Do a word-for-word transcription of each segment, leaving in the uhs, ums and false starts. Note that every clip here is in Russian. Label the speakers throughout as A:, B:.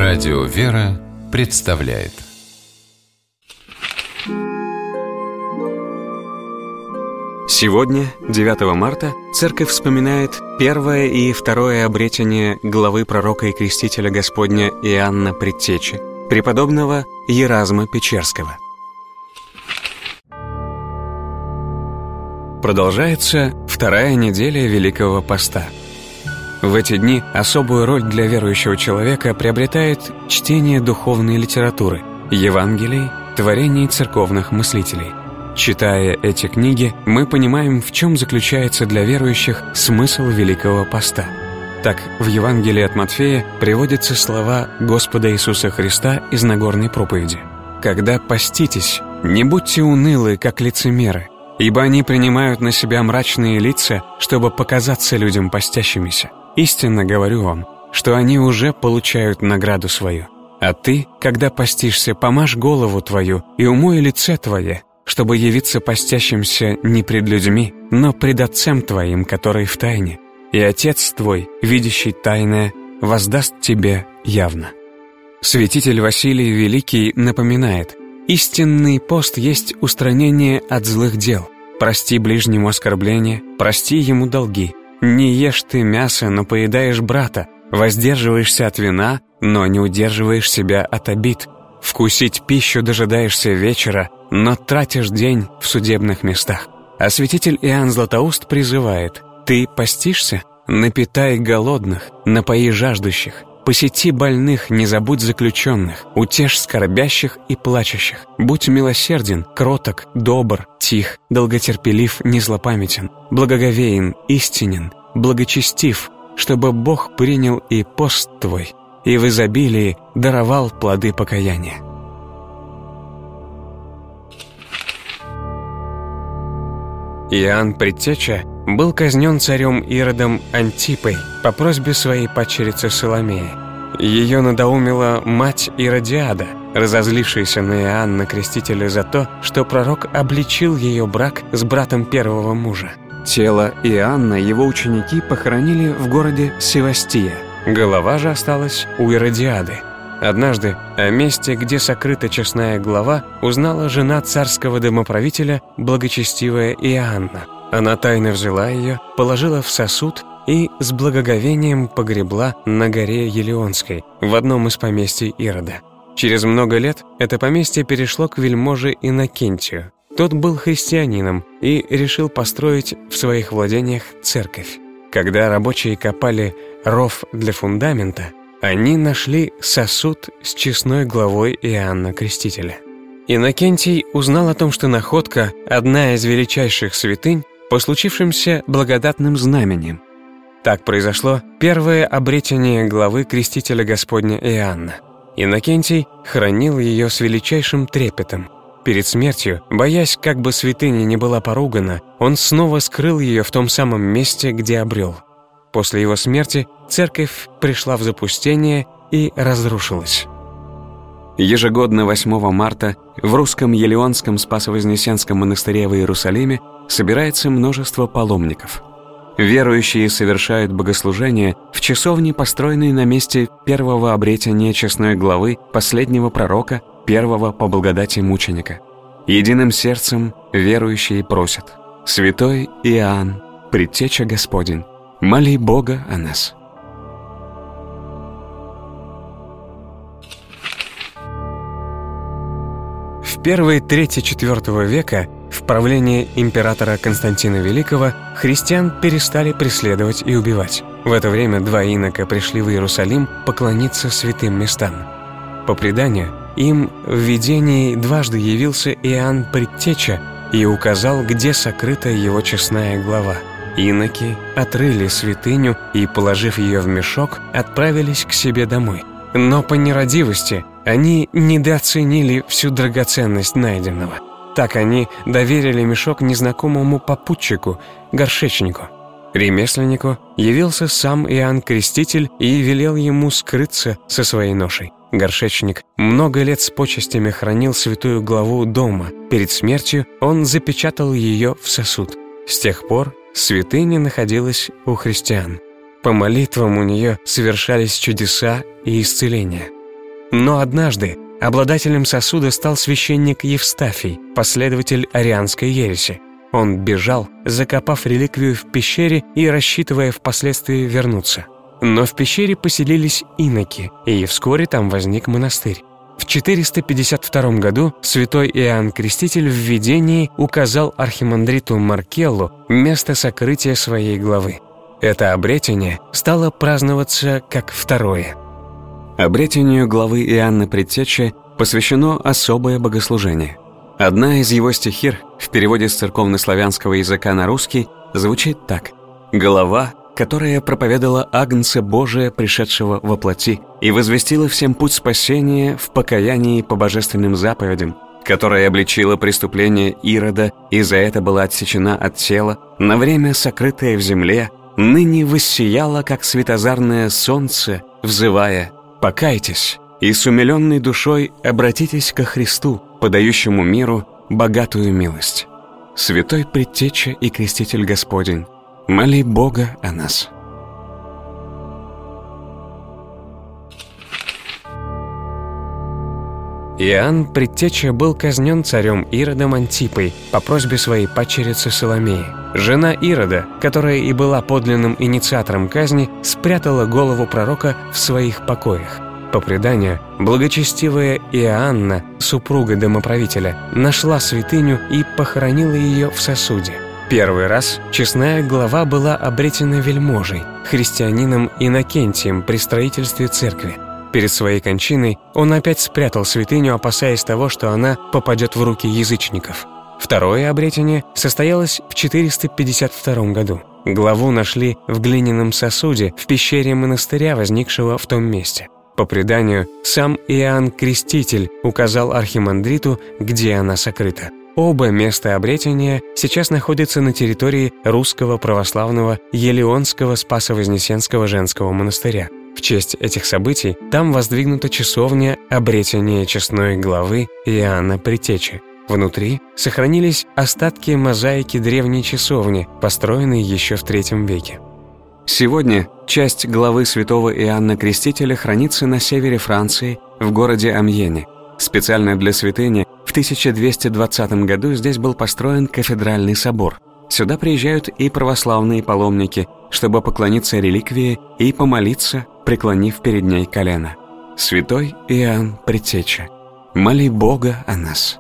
A: Радио «Вера» представляет.
B: Сегодня, девятого марта, Церковь вспоминает первое и второе обретение главы пророка и крестителя Господня Иоанна Предтечи, преподобного Еразма Печерского. Продолжается вторая неделя Великого Поста. В эти дни особую роль для верующего человека приобретает чтение духовной литературы, Евангелий, творений церковных мыслителей. Читая эти книги, мы понимаем, в чем заключается для верующих смысл Великого Поста. Так, в Евангелии от Матфея приводятся слова Господа Иисуса Христа из Нагорной проповеди: «Когда поститесь, не будьте унылы, как лицемеры, ибо они принимают на себя мрачные лица, чтобы показаться людям постящимися. Истинно говорю вам, что они уже получают награду свою. А ты, когда постишься, помажь голову твою и умой лице твое, чтобы явиться постящимся не пред людьми, но пред Отцем твоим, который в тайне. И Отец твой, видящий тайное, воздаст тебе явно». Святитель Василий Великий напоминает: истинный пост есть устранение от злых дел. Прости ближнему оскорбление, прости ему долги. Не ешь ты мясо, но поедаешь брата. Воздерживаешься от вина, но не удерживаешь себя от обид. Вкусить пищу дожидаешься вечера, но тратишь день в судебных местах. А святитель Иоанн Златоуст призывает: ты постишься? Напитай голодных, напои жаждущих. Посети больных, не забудь заключенных, утешь скорбящих и плачущих. Будь милосерден, кроток, добр, тих, долготерпелив, незлопамятен, благоговеен, истинен, благочестив, чтобы Бог принял и пост твой, и в изобилии даровал плоды покаяния. Иоанн Предтеча был казнен царем Иродом Антипой по просьбе своей падчерицы Соломеи. Ее надоумила мать Иродиада, разозлившаяся на Иоанна Крестителя за то, что пророк обличил ее брак с братом первого мужа. Тело Иоанна его ученики похоронили в городе Севастия. Голова же осталась у Иродиады. Однажды о месте, где сокрыта честная глава, узнала жена царского домоправителя, благочестивая Иоанна. Она тайно взяла ее, положила в сосуд и с благоговением погребла на горе Елеонской, в одном из поместий Ирода. Через много лет это поместье перешло к вельможе Иннокентию. Тот был христианином и решил построить в своих владениях церковь. Когда рабочие копали ров для фундамента, они нашли сосуд с честной главой Иоанна Крестителя. Иннокентий узнал о том, что находка – одна из величайших святынь по случившимся благодатным знамениям. Так произошло первое обретение главы Крестителя Господня Иоанна. Иннокентий хранил ее с величайшим трепетом. Перед смертью, боясь, как бы святыня не была поругана, он снова скрыл ее в том самом месте, где обрел. После его смерти церковь пришла в запустение и разрушилась. Ежегодно восьмого марта в русском Елеонском Спасо-Вознесенском монастыре в Иерусалиме собирается множество паломников. Верующие совершают богослужение в часовне, построенной на месте первого обретения честной главы последнего пророка, первого по благодати мученика. Единым сердцем верующие просят: «Святой Иоанн, Предтеча Господень, моли Бога о нас». В первой трети четвёртого века, в правлении императора Константина Великого, христиан перестали преследовать и убивать. В это время два инока пришли в Иерусалим поклониться святым местам. По преданию, им в видении дважды явился Иоанн Предтеча и указал, где сокрыта его честная глава. Иноки отрыли святыню и, положив ее в мешок, отправились к себе домой. Но по нерадивости они недооценили всю драгоценность найденного. Так они доверили мешок незнакомому попутчику, горшечнику. Ремесленнику явился сам Иоанн Креститель и велел ему скрыться со своей ношей. Горшечник много лет с почестями хранил святую главу дома. Перед смертью он запечатал ее в сосуд. С тех пор святыня находилась у христиан. По молитвам у нее совершались чудеса и исцеления. Но однажды обладателем сосуда стал священник Евстафий, последователь арианской ереси. Он бежал, закопав реликвию в пещере и рассчитывая впоследствии вернуться. Но в пещере поселились иноки, и вскоре там возник монастырь. В четыреста пятьдесят втором году святой Иоанн Креститель в видении указал архимандриту Маркеллу место сокрытия своей главы. Это обретение стало праздноваться как второе. Обретению главы Иоанна Предтечи посвящено особое богослужение. Одна из его стихир в переводе с церковнославянского языка на русский звучит так: «Глава, которая проповедала Агнца Божия, пришедшего во плоти, и возвестила всем путь спасения в покаянии по божественным заповедям, которая обличила преступление Ирода и за это была отсечена от тела, на время сокрытая в земле, ныне воссияла, как светозарное солнце, взывая: покайтесь и с умиленной душой обратитесь ко Христу, подающему миру богатую милость. Святой Предтеча и Креститель Господень, моли Бога о нас». Иоанн Предтеча был казнен царем Иродом Антипой по просьбе своей падчерицы Соломеи. Жена Ирода, которая и была подлинным инициатором казни, спрятала голову пророка в своих покоях. По преданию, благочестивая Иоанна, супруга домоправителя, нашла святыню и похоронила ее в сосуде. Первый раз честная глава была обретена вельможей, христианином Иннокентием при строительстве церкви. Перед своей кончиной он опять спрятал святыню, опасаясь того, что она попадет в руки язычников. Второе обретение состоялось в четыреста пятьдесят втором году. Главу нашли в глиняном сосуде в пещере монастыря, возникшего в том месте. По преданию, сам Иоанн Креститель указал архимандриту, где она сокрыта. Оба места обретения сейчас находятся на территории Русского православного Елеонского Спасо-Вознесенского женского монастыря. В честь этих событий там воздвигнута часовня обретения честной главы Иоанна Предтечи. Внутри сохранились остатки мозаики древней часовни, построенной еще в третьем веке. Сегодня часть главы святого Иоанна Крестителя хранится на севере Франции, в городе Амьене. Специально для святыни в тысяча двести двадцатом году здесь был построен кафедральный собор. Сюда приезжают и православные паломники, чтобы поклониться реликвии и помолиться, преклонив перед ней колено. Святой Иоанн Предтеча, моли Бога о нас.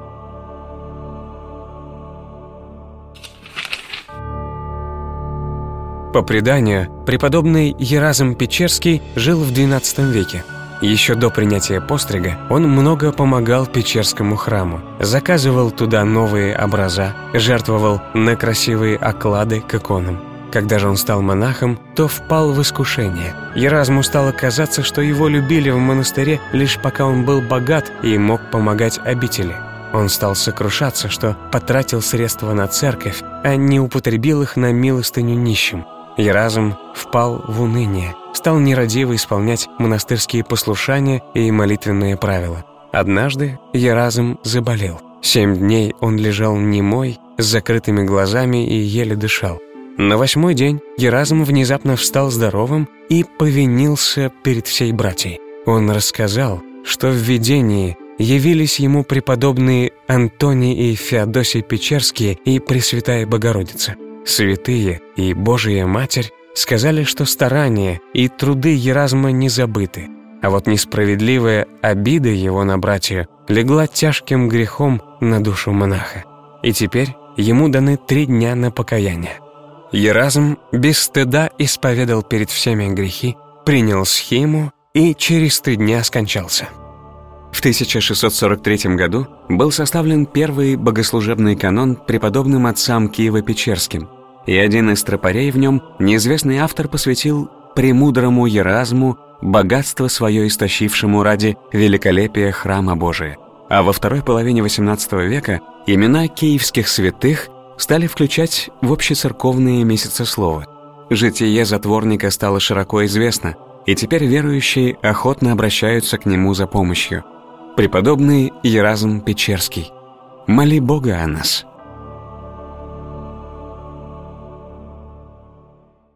B: По преданию, преподобный Еразм Печерский жил в двенадцатом веке. Еще до принятия пострига он много помогал Печерскому храму, заказывал туда новые образа, жертвовал на красивые оклады к иконам. Когда же он стал монахом, то впал в искушение. Еразму стало казаться, что его любили в монастыре лишь пока он был богат и мог помогать обители. Он стал сокрушаться, что потратил средства на церковь, а не употребил их на милостыню нищим. Еразм впал в уныние, стал нерадиво исполнять монастырские послушания и молитвенные правила. Однажды Еразм заболел. Семь дней он лежал немой, с закрытыми глазами и еле дышал. На восьмой день Еразм внезапно встал здоровым и повинился перед всей братьей. Он рассказал, что в видении явились ему преподобные Антоний и Феодосий Печерские и Пресвятая Богородица. Святые и Божия Матерь сказали, что старания и труды Еразма не забыты, а вот несправедливая обида его на братью легла тяжким грехом на душу монаха. И теперь ему даны три дня на покаяние. Еразм без стыда исповедал перед всеми грехи, принял схиму и через три дня скончался. В тысяча шестьсот сорок третьем году был составлен первый богослужебный канон преподобным отцам Киево-Печерским, и один из тропарей в нем, неизвестный автор, посвятил премудрому Еразму богатство свое истощившему ради великолепия храма Божия. А во второй половине восемнадцатого века имена киевских святых стали включать в общецерковные месяцесловы. Житие затворника стало широко известно, и теперь верующие охотно обращаются к нему за помощью. Преподобный Еразм Печерский, моли Бога о нас.